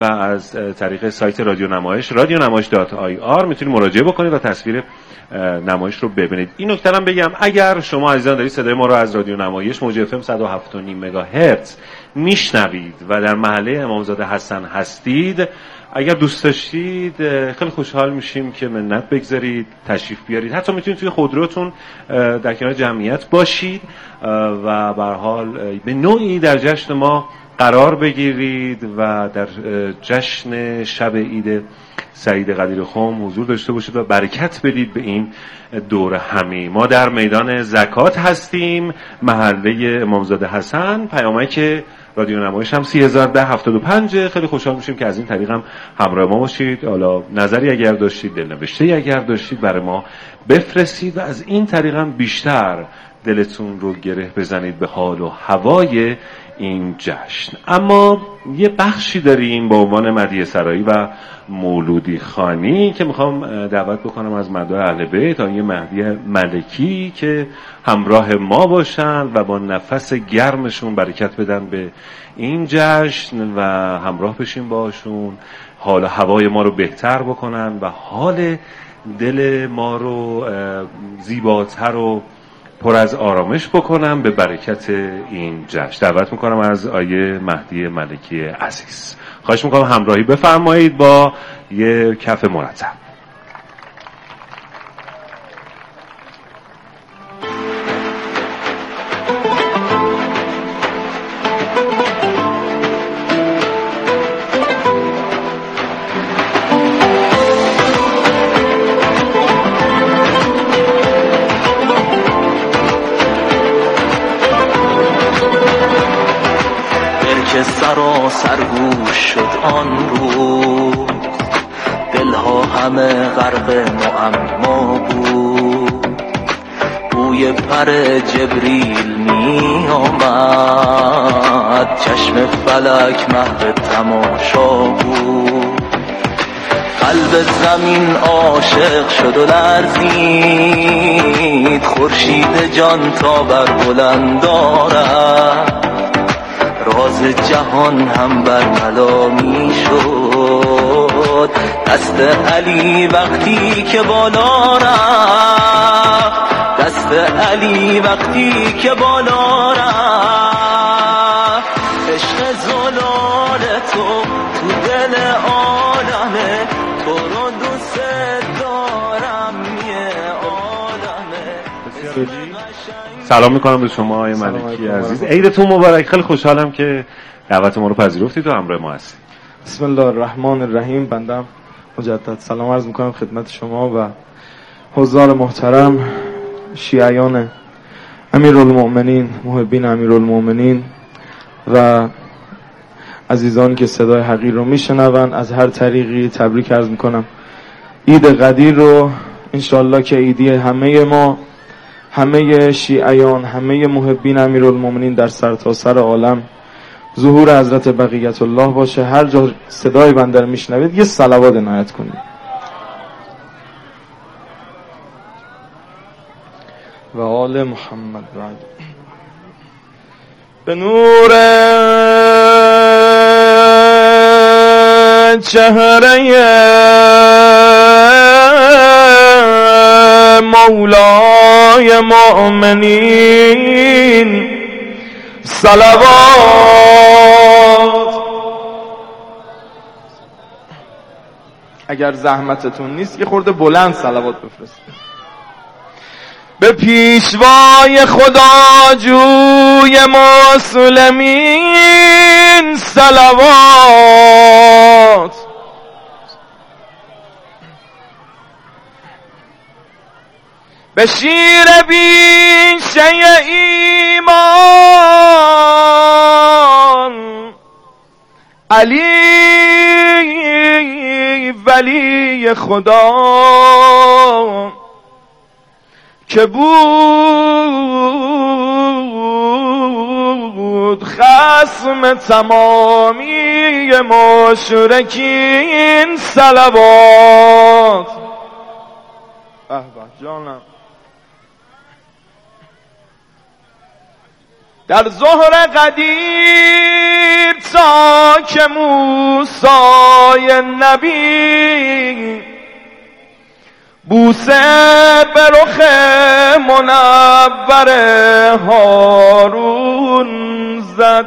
و از طریق سایت رادیو نمایش radionamayish.ir میتونید مراجعه بکنید و تصویر نمایش رو ببینید. این نکته هم بگم اگر شما عزیزان دارید صدای ما رو از رادیو نمایش موج FM 107.5 مگاهرتز میشنوید و در محله امامزاده حسن هستید، اگر دوست داشتید خیلی خوشحال میشیم که منت بگذارید، تشریف بیارید. حتی میتونید توی خودروتون در کنار جمعیت باشید و به هر حال به نوعی در جشن ما قرار بگیرید و در جشن شب عید سعید قدیرخم حضور داشته باشید و برکت بدید به این دور همی. ما در میدان زکات هستیم، محله امامزاده حسن. پیامک رادیو نمایش هم 301075. خیلی خوشحال میشیم که از این طریق هم همراه ما باشید. حالا نظری اگر داشتید، دلنوشته اگر داشتید برای ما بفرستید و از این طریق هم بیشتر دلتون رو گره بزنید به حال و هوای این جشن. اما یه بخشی داریم با عنوان مدیحه سرایی و مولودی خوانی که میخوام دعوت بکنم از مردای اهل بیت تا یه مهدی ملکی که همراه ما باشن و با نفس گرمشون برکت بدن به این جشن و همراه بشیم باشون، حال هوای ما رو بهتر بکنن و حال دل ما رو زیباتر و پر از آرامش بکنم به برکت این جشن. دعوت میکنم از آیه مهدی ملکی عزیز. خواهش میکنم همراهی بفرمایید با یه کف مرتب. سرگوش شد آن روز، دلها همه غرق معما بود. بوی پر جبریل می آمد، چشم فلک محو تماشا بود. قلب زمین عاشق شد و لرزید، خورشید جان تا بر بلند آرد. راز جهان هم برملا می شد، دست علی وقتی که بالا رفت، دست علی وقتی که بالا رفت. عشق زلال تو دل عالمه، تو رو دوست دارم یه عالمه. سلام میکنم به شما آقای ملکی عزیز، عیدتون مبارک. خیلی خوشحالم که دعوت ما رو پذیرفتید و همراه ما هستید. بسم الله الرحمن الرحیم. بندم مجدد سلام عرض میکنم خدمت شما و حضار محترم، شیعیان امیرالمؤمنین، محبین امیرالمؤمنین و عزیزانی که صدای حقیر رو میشنون. از هر طریقی تبریک عرض میکنم عید قدیر رو. انشالله که عیدی همه ما، همه شیعیان، همه محبین امیرالمؤمنین در سرتاسر عالم ظهور حضرت بقیت الله باشه. هر جا صدای بنده رو میشنوید یه صلوات عنایت کنید. و آل محمد بعد. به نور چهره مولای مؤمنین صلوات. اگر زحمتتون نیست یه خورده بلند صلوات بفرستید. به پیشوای خدا جوی مسلمین صلوات. به شیر بیشه ایمان علی ولی خدا که بود خصم تمامی مشرکین صلوات. به جانم. در ظهر قدیر عیسی که موسی نبی بوسه به رخ منور هارون زد،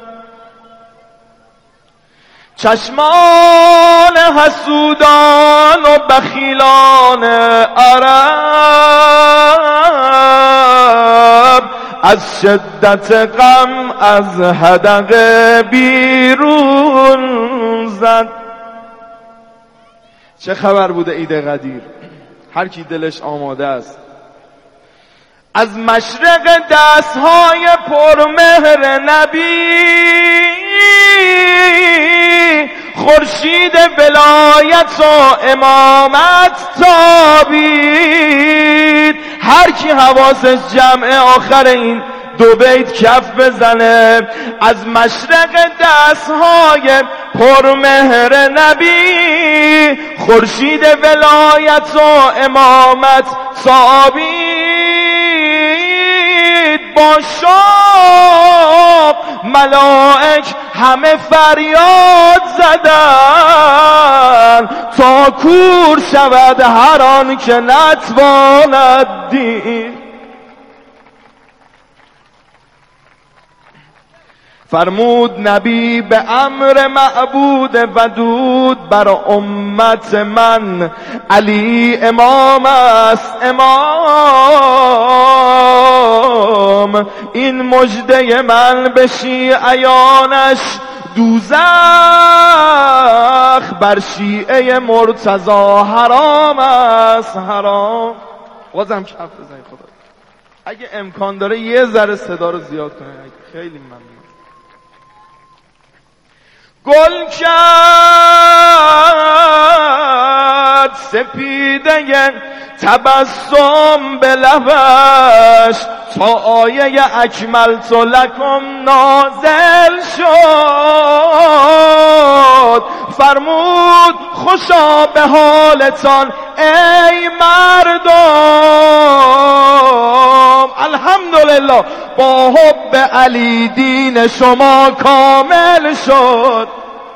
چشمان حسودان و بخیلان عرب از شدت غم از حدقه بیرون زد. چه خبر بوده عید قدیر؟ هر کی دلش آماده است از مشرق دستهای پرمهر نبی خورشید ولایت و امامت تابید. هر کی حواسش جمع آخر این دو بیت کف بزنه، از مشرق دستهای پرمهر نبی خورشید ولایت و امامت تابید. با شوق ملائک همه فریاد زدن تا کور شود هر آن که نتواند دید. فرمود نبی به امر معبود ودود بر امت من علی امام است امام. این مژده من به شیعیانش دوزخ بر شیعه مرتضی حرام است حرام. بازم کف بزنید خدا اگه امکان داره یه ذره صدا رو زیاد کنید، خیلی ممنون. گل کرد سپیده تبسم به لبش تا آیه اکملت لکم نازل شد. فرمود خوشا به حالتان ای مردم، الحمدلله با حب علی دین شما کامل شد.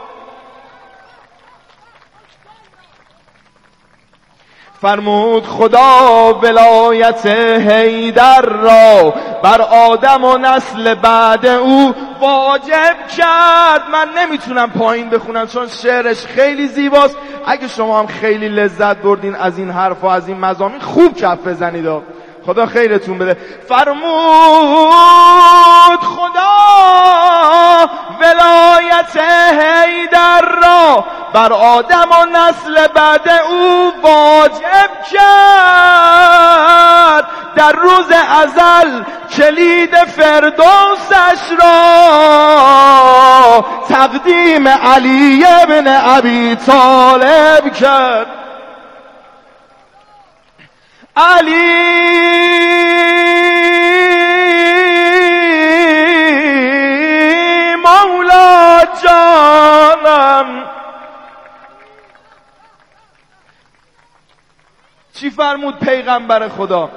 فرمود خدا ولایت حیدر را بر آدم و نسل بعد او واجب کرد. من نمیتونم پایین بخونم چون شعرش خیلی زیباست. اگه شما هم خیلی لذت بردین از این حرف و از این مضامین خوب کف بزنید، خدا خیرتون بده. فرمود خدا ولایت حیدر را بر آدم و نسل بعد او واجب کرد. در روز ازل کلید فردوسش را تقدیم علی ابن ابی طالب کرد. علی مولا جانم. چی فرمود پیغمبر خدا؟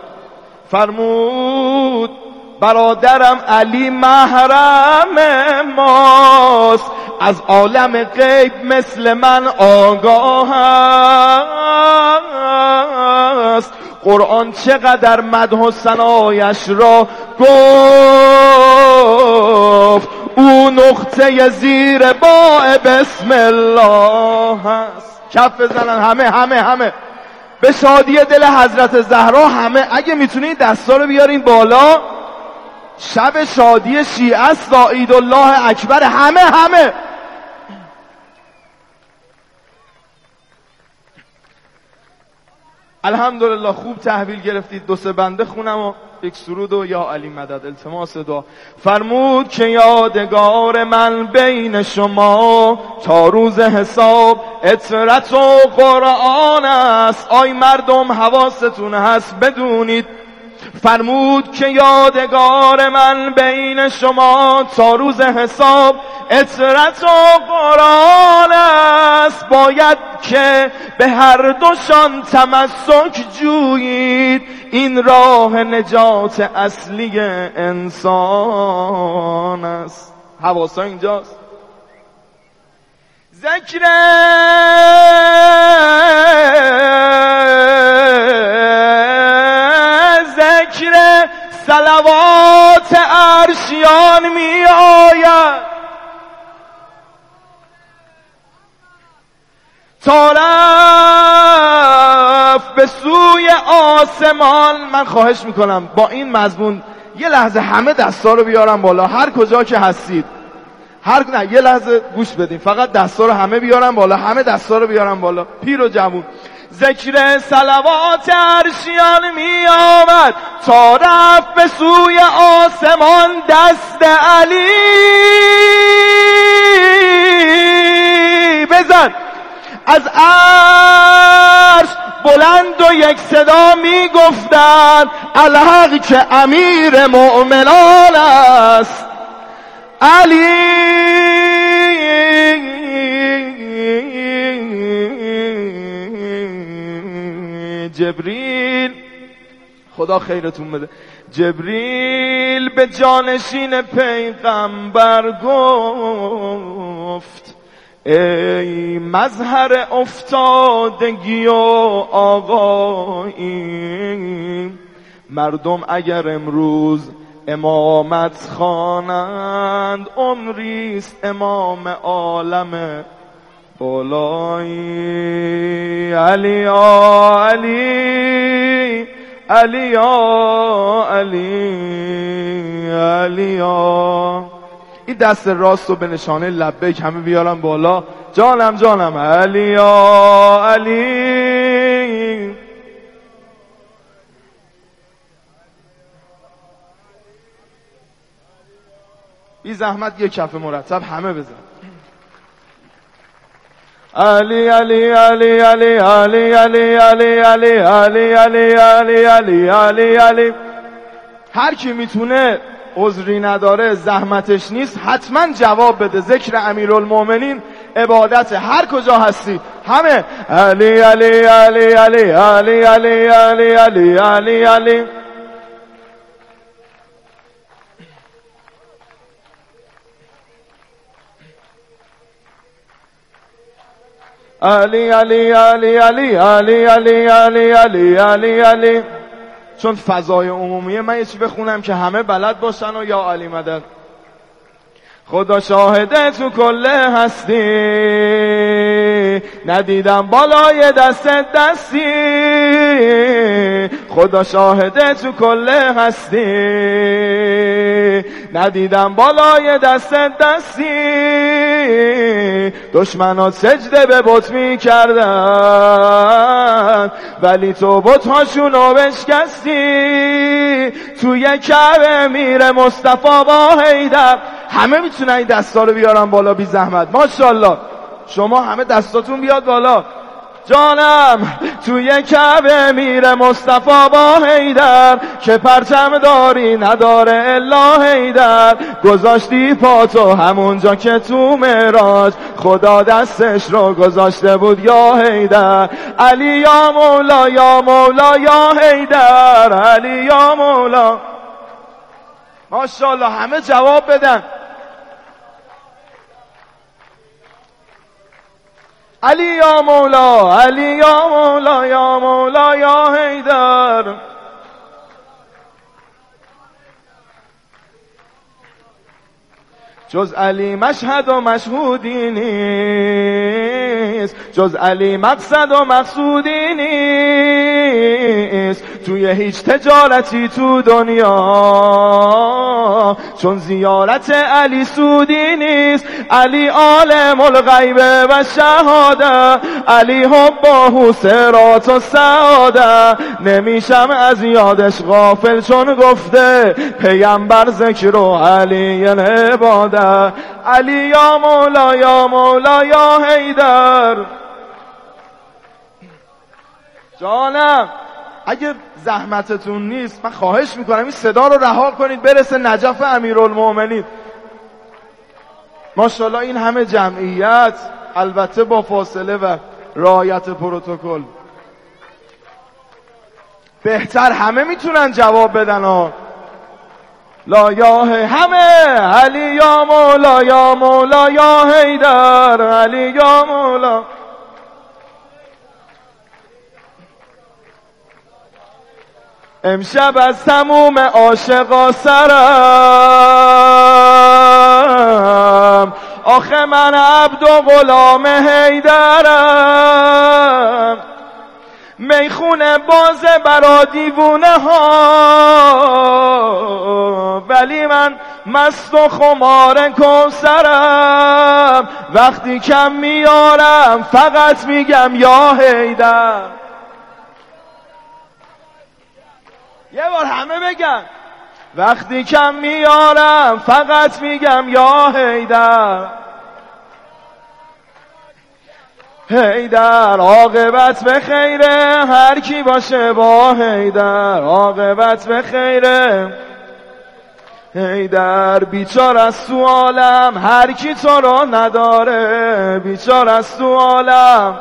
فرمود برادرم علی محرم ماست، از عالم غیب مثل من آگاه است. قرآن چقدر مدح و ثنایش را گفت، او نقطه زیر باء بسم الله هست. کف بزنن همه به شادی دل حضرت زهرا همه. اگه میتونید دستا رو بیارین بالا، شب شادی شیعه است، عید الله اکبر. همه الحمدلله خوب تحویل گرفتید. دو سه بنده خونم و یک سرود و یا علی مدد التماس دعا. فرمود که یادگار من بین شما تا روز حساب اطرت و قرآن است. آی مردم حواستون هست بدونید. فرمود که یادگار من بین شما تا روز حساب اطرت و قرآن است. باید که به هر دوشان تمسک جویید، این راه نجات اصلی انسان است. حواسا اینجاست. ذکر صلوات عرشیان می آید تا رفت به سوی آسمان. من خواهش میکنم با این مضمون یه لحظه همه دستا رو بیارم بالا، هر کجا که هستید. نه یه لحظه گوش بدین، فقط دستا رو همه بیارم بالا، همه دستا رو بیارم بالا، پیر و جوون. ذکر صلوات عرشیان می آمد تا رفت به سوی آسمان دست علی. بزن از عرش بلند و یک صدا می گفتند الحق که امیر مؤمنان است علی. جبریل، خدا خیرتون بده، جبریل به جانشین پیغمبر گفت ای مظهر افتادگی و آقایی، مردم اگر امروز امامت خوانند عمریست امام عالم بالایی. علی یا علی، علی یا علی، علی یا. این دست راست رو به نشانه لبیک همه بیارم بالا. جانم جانم علی یا علی. بی زحمت یک کف مرتب همه بزن. علی علی علی علی علی علی علی علی علی علی علی علی علی علی. هر کی میتونه عذری نداره زحمتش نیست حتما جواب بده. ذکر امیرالمومنین عبادت، هر کجا هستی همه علی علی علی علی علی علی علی علی علی علی. علی علی علی علی علی علی علی علی علی علی. چون فضای عمومیه من یه چی بخونم که همه بلد باشن و یا علی مدد. خدا شاهده تو کل هستی ندیدم بالای دستی. خدا شاهده تو کل هستی ندیدم بالای دستی. دشمنات سجده به بت می کردن ولی تو بت‌هاشونو بشکستی. توی کعبه میره مصطفی با حیدر. همه میتونن این دستا رو بیارن بالا بی زحمت. ماشاءالله شما همه دستاتون بیاد بالا. جانم توی کعبه میره مصطفی با حیدر که پرچم داری نداره الا حیدر. گذاشتی پاتو همونجا که تو معراج خدا دستش رو گذاشته بود یا حیدر. علی یا مولا یا مولا یا حیدر، علی یا مولا. ماشاءالله همه جواب بدن. علی یا مولا، علی یا مولا یا مولا یا حیدر. جز علی مشهد و مشهودی نیست، جز علی مقصد و مقصودی نیست. توی هیچ تجارتی تو دنیا چون زیارت علی سودی نیست. علی عالم الغیب و شهاده، علی حبه صراط و سعاده. نمیشم از یادش غافل چون گفته پیامبر ذکر و علی عباده. علی یا مولا یا مولا یا حیدر. جانم اگه زحمتتون نیست من خواهش میکنم این صدا رو رها کنید برسه نجف امیرالمومنین. ماشاءالله این همه جمعیت، البته با فاصله و رعایت پروتکل. بهتر همه میتونن جواب بدن ها. لا یا همه علی یا مولا یا مولا یا حیدر علی یا مولا. امشب از تموم عاشقا سرم، آخه من عبد و غلام حیدرم. میخونه بازه برا دیوونه ها، ولی من مست و خمار کوثرم. وقتی کم میارم فقط میگم یا حیدر. یه بار همه بگن وقتی کم میارم فقط میگم یا حیدر. حیدر عاقبت به خیره، هر کی باشه با حیدر عاقبت به خیره. حیدر بیچار از تو عالم، هر کی تو رو نداره بیچار از تو عالم.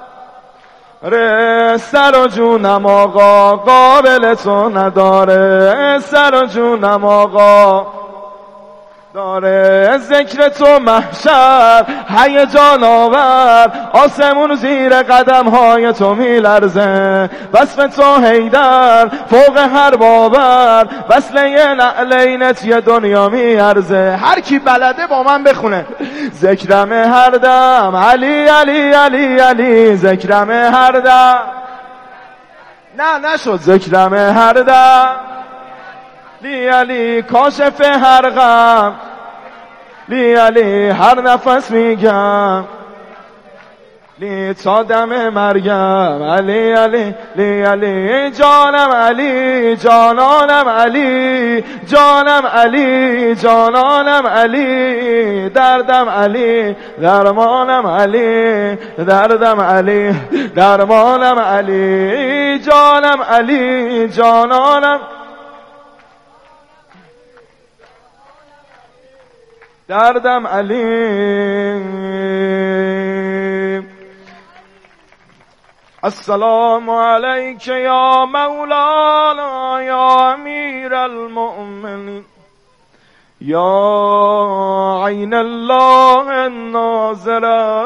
سر و جونم آقا قابل تو نداره، سر و جونم آقا داره. ذکر تو محشر هیجان آور، آسمون زیر قدم های تو میلرزه. وصف تو حیدر فوق هر باور، وصله نعلینت یه دنیا میارزه. هر کی بلده با من بخونه. ذکرم هر دم علی علی علی علی، ذکرم هر دم. نه نشد. ذکرم هر دم لی علی کاشف هر غم، لی علی هر نفس میگم، لی تا دم مرگم. علی علی لی علی جانم علی جانانم علی جانم علی جانانم علی. دردم علی درمانم علی دردم علی درمانم علی. جانم علی جانانم دردم علی. السلام علیک یا مولانا یا امیر المؤمنین یا عین الله الناظره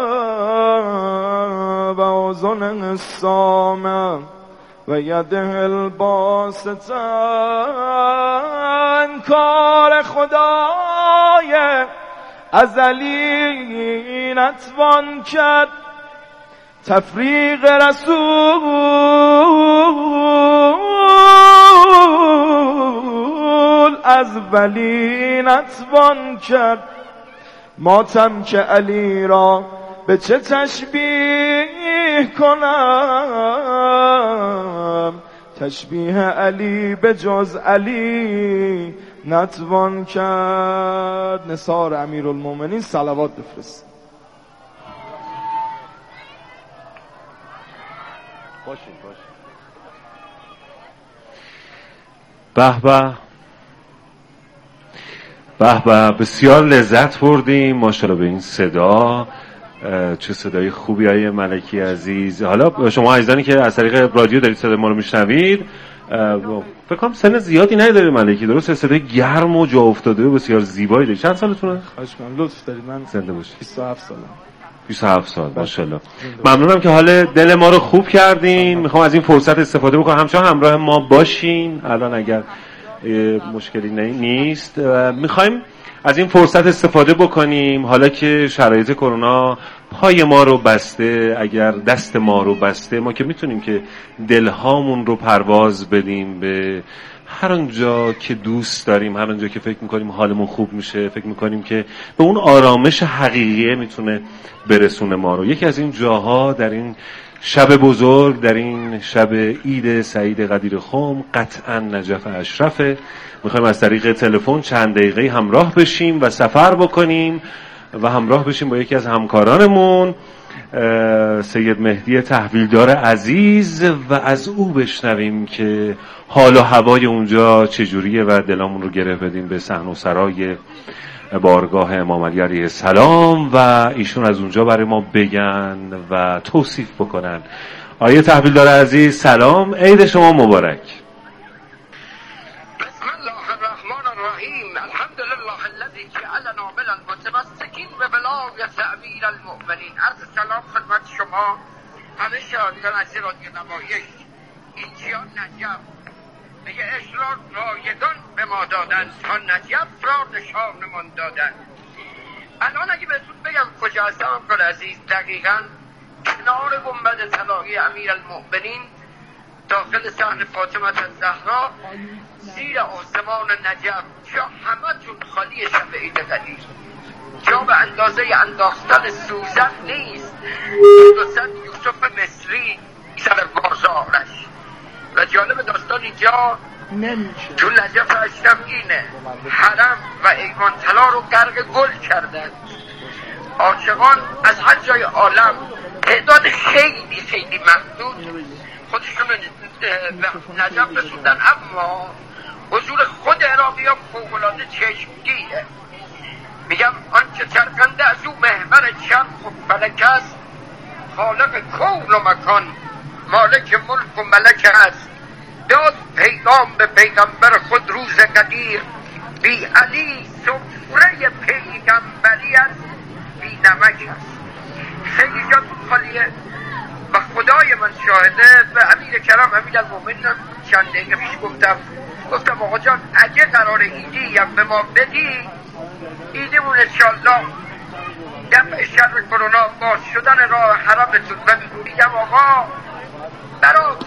و اذن السامع و یده الباسطه. انکار خدای ازلی نتوان کرد، تفریق رسول از ولی نتوان کرد. ماتم که علی را به چه تشبیه کنم، تشبیه علی به جز علی نتوان کرد. نثار امیرالمومنین صلوات بفرست. باشین. به به به، بسیار لذت بردیم ماشاءالله به این صدا. چه صدای خوبی های ملکی عزیز. حالا شما عزیزانی که از طریق رادیو دارید صدای ما رو میشنوید، فکر کنم سن زیادی نداره ملکی، درسته؟ صدای گرم و جا افتاده و بسیار زیبایی دارید. چند سالتونه؟ خواهش کنم لطف دارید. من زنده باشید. 27 سالم. 27 سال ماشاءالله. ممنونم که حال دل ما رو خوب کردین. میخوام از این فرصت استفاده بکنم همچنان همراه ما باشین. الان اگر مشکلی نیست میخوایم از این فرصت استفاده بکنیم، حالا که شرایط کرونا پای ما رو بسته، اگر دست ما رو بسته، ما که میتونیم که دلهامون رو پرواز بدیم به هر اونجا که دوست داریم، هر اونجا که فکر میکنیم حالمون خوب میشه، فکر میکنیم که به اون آرامش حقیقیه میتونه برسونه ما رو. یکی از این جاها در این شب بزرگ، در این شب عید سعید قدیر خم، قطعا نجف اشرفه. میخوایم از طریق تلفن چند دقیقه همراه بشیم و سفر بکنیم و همراه بشیم با یکی از همکارانمون سید مهدی تحویلدار عزیز و از او بشنویم که حال و هوای اونجا چجوریه و دلامون رو گره بدیم به صحن و سرای بارگاه امام علی علیه السلام و ایشون از اونجا برای ما بگن و توصیف بکنن. آیه تحویلدار عزیز سلام، عید شما مبارک. بسم الله الرحمن الرحیم. حضرت امیر المؤمنین. عرض سلام خدمت شما همه شنوندگان عزیز رادیو نمایش. اینجا نجف میگه اشرار رایگان به ما دادن تا نجف را نشانمان دادن. الان اگه بهتون بگم کجا هستم کن عزیز، دقیقا کنار گنبد طلایی امیر المؤمنین داخل صحن فاطمه الزهرا زیر آسمان نجف، جا همتون خالی شب عید قدیر، جا به اندازه انداختن سوزن نیست. دوستان یوسف مصری سر بازارش و جالب داستان اینجا تو نجف اشرفینه حرم و ایوان طلا رو غرق گل کردن. عاشقان از هر جای عالم تعداد خیلی خیلی محدود خودشون نجف رسوندن، اما حضور خود عراقی ها فوق‌العاده چشمگیره. میگم آنچه چرخنده از او محور چرخ و فلک است، خالق کون و مکان مالک ملک و ملک است. داد پیغام به پیغمبر خود روز قدیر، بی علی سفره پیغمبری است، بی نمک است. خیلی جاتون خالیه و خدای من شاهده. به امیر کرام امیر المؤمنین چند دقیقه پیش گفتم آقا جان اگه قرار ایدی هم به ما بدی، ایدیمون انشالله دفع شر کرونا، باز شدن راه حرمتون. و میگم آقا برات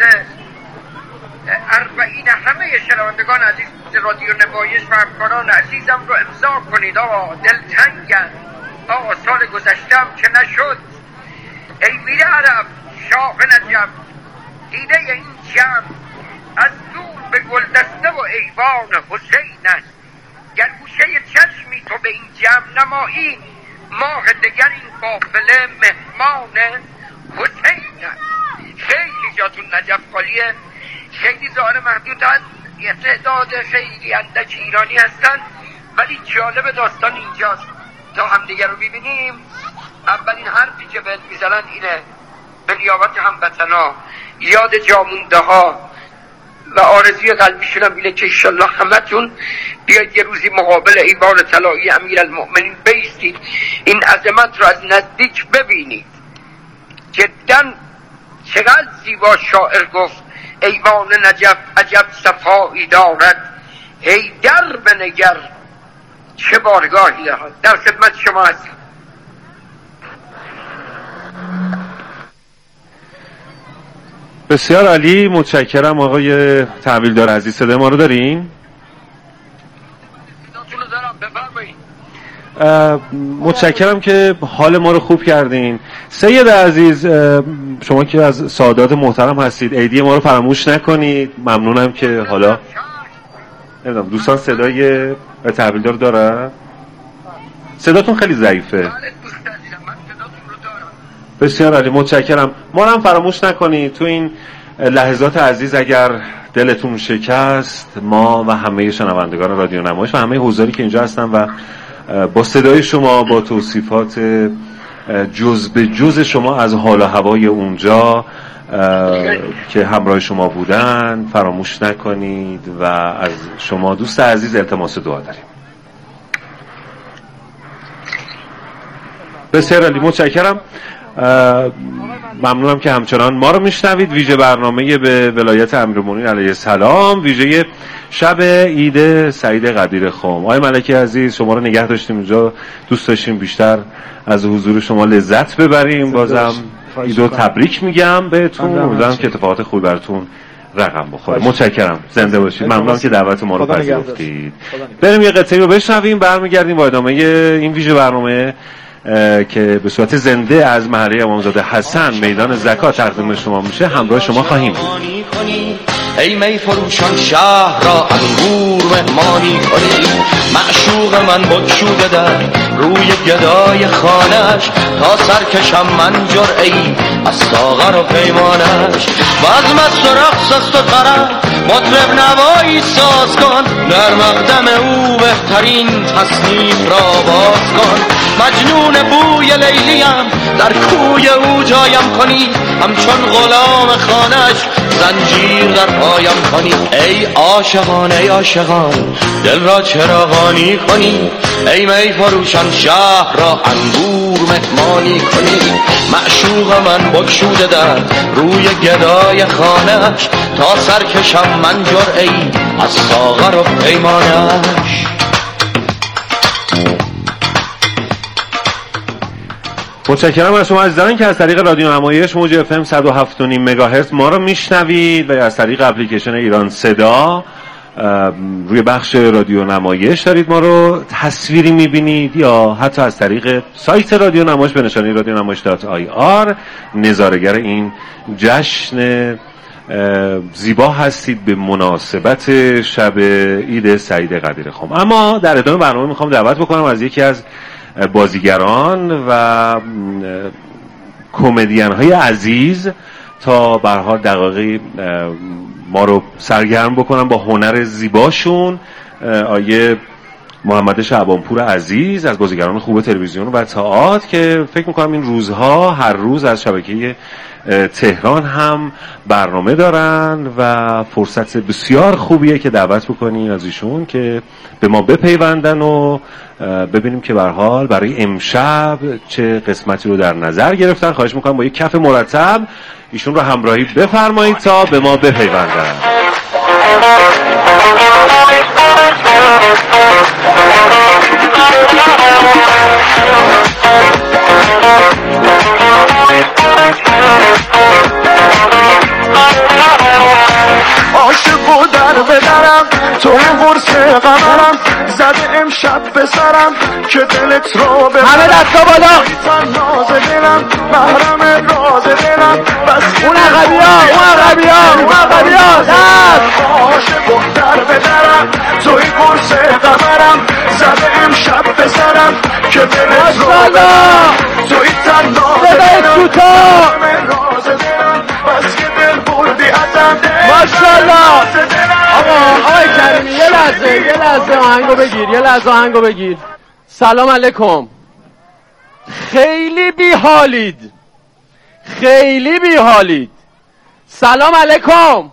اربعین همه شنوندگان عزیز رادیو نمایش و همکاران عزیزم رو امضا کنید. آقا دلتنگن، آقا سال گذشتم که نشد. ای میر عرب شاه نجف، دیده این جمع از دور به گلدسته و ایوان حسین است. گر گوشه چشمی تو به این جمع نمایی، ماه دگر این قافله مهمان حسین است. خیلی جاتون نجف خالیه، خیلی ظاهر محدود هست، یه تعداد خیلی اندک ایرانی هستن، ولی جالب داستان اینجاست. تا همدیگر رو ببینیم، اولین حرفی که بهت میزنن اینه به نیابت هموطنا یاد جامونده ها و آرزوی قلبیشونم اینه که انشالله همتون بیاید یه روزی مقابل ایوان طلایی امیر المؤمنین بیستید، این عظمت رو از نزدیک ببینید. جدا چقدر زیبا شاعر گفت ایوان نجف عجب صفایی دارد، حیدر بنگر چه بارگاهی دارد. در خدمت شما هستم. بسیار عالی، متشکرم آقای تحویلدار عزیز. صدای ما رو دارین؟ متشکرم که حال ما رو خوب کردین. سید عزیز، شما که از سادات محترم هستید، عیدی ما رو فراموش نکنید. ممنونم که حالا نمیدونم دوستان صدای تحویلدار دارن؟ صداتون خیلی ضعیفه. بسیار عالی، متشکرم. ما رو هم فراموش نکنید تو این لحظات عزیز اگر دلتون شکست، ما و همه شنوندگان رادیو نمایش و همه حضاری که اینجا هستن و با صدای شما، با توصیفات جز به جز شما از حال و هوای اونجا که همراه شما بودن فراموش نکنید و از شما دوست عزیز التماس دعا داریم. بسیار عالی، متشکرم. ممنونم که همچنان ما رو میشنوید. ویژه برنامه به ولایت امیرالمومنین علیه السلام، ویژه شب عید سعید قدیر خم. آقای ملکی عزیز، شما رو نگه داشتیم اینجا، دوست داشتیم بیشتر از حضور شما لذت ببریم. بازم عیدو تبریک میگم بهتون، امیدوارم که اتفاقات خوبی براتون رقم بخوره. متشکرم، زنده باشید. ممنونم که دعوت ما رو پذیرفتید. بریم یه قطعه رو بشنویم، برمیگردیم با ادامه این ویژه برنامه که به صورت زنده از محله امامزاده حسن میدان زکات تقدیم شما میشه. همراه شما خواهیم ای می فروشان شهر را انگور مهمانی کنی، معشوق من بگشوده در روی گدای خانش، تا سرکشم من جرعی از ساغر و پیمانش. بزم است و رقص است و طرب، مطرب نوایی ساز کن، در مقدم او بهترین تصنیف را باز کن. مجنون بوی لیلیم، در کوی او جایم کنی، همچون غلام خانش زنجیر در پایم کنی. ای عاشقان ای عاشقان دل را چراغانی کنی. ای می فروشان شهر را انگور مهمانی کنی. معشوق من بگشوده در روی گدای خانش تا سرکشم من جرعه‌ای از ساغر و پیمانش. متشکرم از شما عزیزان که از طریق رادیو نمایش موج FM 107.5 مگاهرتز ما رو میشنوید و از طریق اپلیکیشن ایران صدا روی بخش رادیو نمایش دارید ما رو تصویری میبینید یا حتی از طریق سایت رادیو نمایش به نشانی radionamash.ir نظاره‌گر این جشن زیبا هستید به مناسبت شب عید سعید قدیر خم. اما در ادامه برنامه میخوام دعوت بکنم از یکی از بازیگران و کمدین های عزیز تا به هر حال دقایقی ما رو سرگرم بکنم با هنر زیباشون. آیه محمد شعبانپور عزیز از بازیگران خوب تلویزیون و تئاتر که فکر میکنم این روزها هر روز از شبکه تهران هم برنامه دارن و فرصت بسیار خوبیه که دعوت بکنیم از ایشون که به ما بپیوندن و ببینیم که به هر حال برای امشب چه قسمتی رو در نظر گرفتن. خواهش میکنم با یک کف مرتب ایشون رو همراهی بفرمایید تا به ما بپیوندن. عاشق و در بدرم تو قرص قمرم زده امشب به سرم که دلت رو به همه دستا بالا ناز دلم محرم راز دلم بس اون عقبیا دست عاشق و در بدرم توی قرص قمرم زده امشب به سرم که دلت رو به توی تن ناز دلم راز دلم بس که دل بردی ازم ماشاءالله. آقای کریمی یه لحظه آهنگو بگیر. سلام علیکم. خیلی بی حالید. سلام علیکم.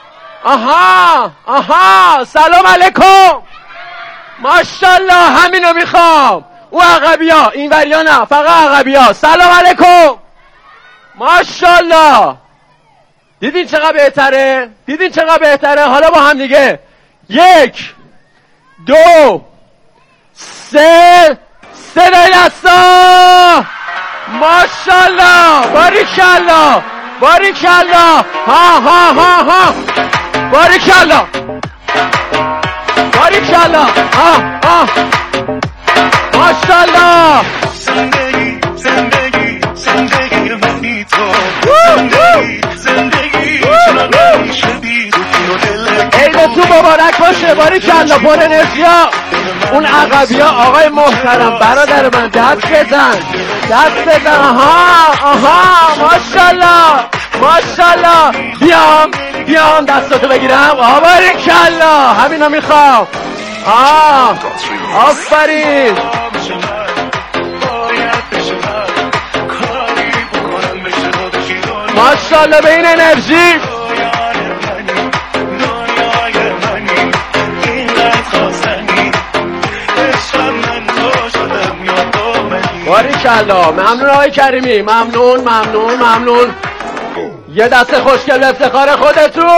آها سلام علیکم. ماشاءالله همینو میخوام. او عقبیا این وریا نه فقط عقبیا. سلام علیکم. ماشاءالله. دیدین چقدر بهتره؟ حالا با هم دیگه 1 2 3 صدای دستا. ماشاءالله. باریکالله. ها باریکالله. ها ماشاءالله. زندگی منی تو زندگی عیدتون مبارک باشه. باریکالله پر انرژیا. اون عقبیا آقای محترم برادر من دست بزن. آها ماشاءالله. بیام دستاتو بگیرم. باریکالله همینو میخوام. آفرین. ماشاءالله به این انرژی. باریکالله. ممنون آقای کریمی. ممنون. یه دست خوشگل افتخار خودتون.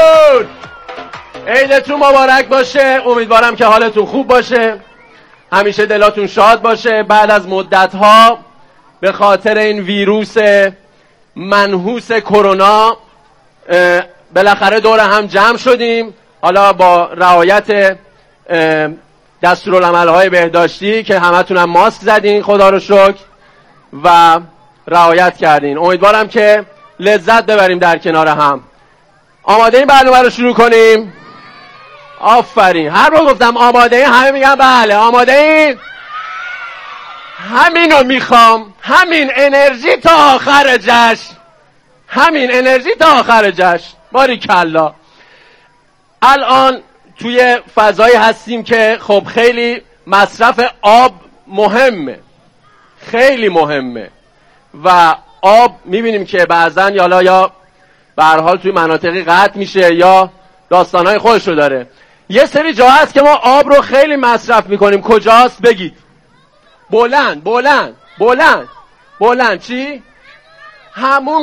عیدتون مبارک باشه. امیدوارم که حالتون خوب باشه. همیشه دلاتون شاد باشه. بعد از مدت‌ها به خاطر این ویروس منحوس کرونا بالاخره دور هم جمع شدیم. حالا با رعایت دستورالعمل‌های بهداشتی که همتون هم ماسک زدین خدا رو شکر و رعایت کردین. امیدوارم که لذت ببریم در کنار هم. آماده این برنامه رو شروع کنیم؟ آفرین. هر بار گفتم آماده این همه میگن بله آماده این. همینو میخوام. همین انرژی تا آخر جشن. باریکالله. الان توی فضایی هستیم که خب خیلی مصرف آب خیلی مهمه و آب میبینیم که بعضن یا به هر حال توی مناطقی قطع میشه یا داستانهای خودش رو داره. یه سری جا هست که ما آب رو خیلی مصرف میکنیم. کجاست بگید؟ بلند چی؟ همون